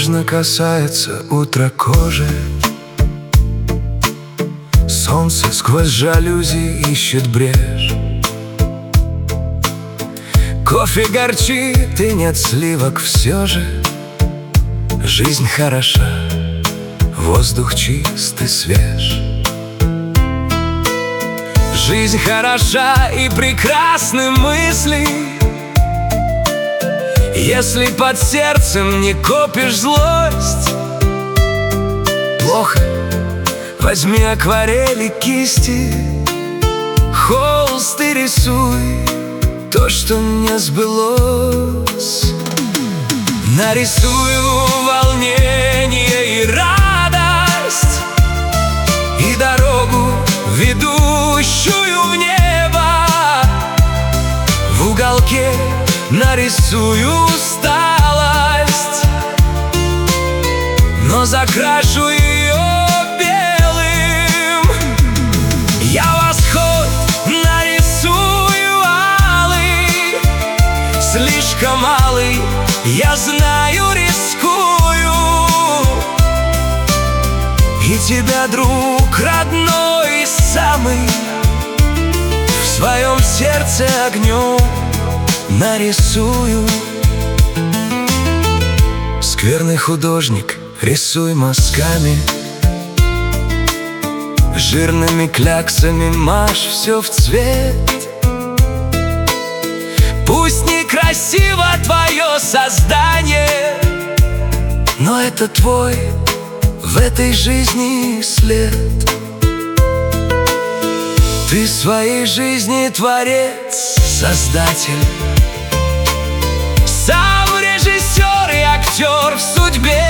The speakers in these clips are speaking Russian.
нежно касается утро кожи. Солнце сквозь жалюзи ищет брешь. Кофе горчит и нет сливок все же. Жизнь хороша, воздух чист и свеж. Жизнь хороша и прекрасны мысли, если под сердцем не копишь злость. Плохо? Возьми акварели, кисти, холст и рисуй то, что не сбылось. Нарисую волнение и радость, и дорогу, ведущую в небо. В уголке нарисую усталость, но закрашу ее белым. Я восход нарисую алый, слишком малый, я знаю, рискую. И тебя, друг родной, самый, в своем сердце огнем нарисую. Скверный художник, рисуй мазками, жирными кляксами машь все в цвет. Пусть некрасиво твое создание, но это твой в этой жизни след. Ты своей жизни творец, создатель, сам режиссер и актер в судьбе.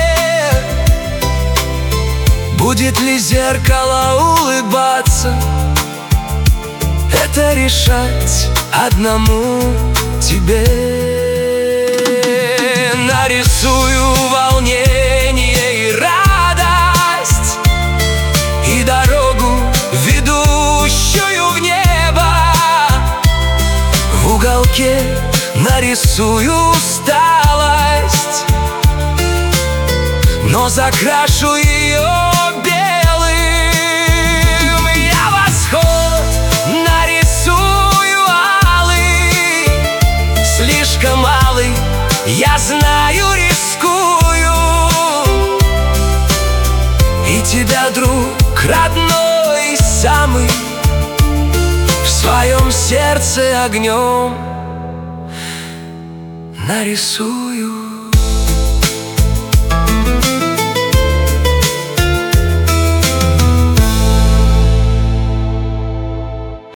Будет ли зеркало улыбаться, это решать одному тебе. Нарисую волнение и радость, и дорогу, ведущую в небо. В уголке нарисую усталость, но закрашу ее белым. Я восход нарисую алый, слишком малый, я знаю, рискую. И тебя, друг родной, самый, в своем сердце огнем нарисую.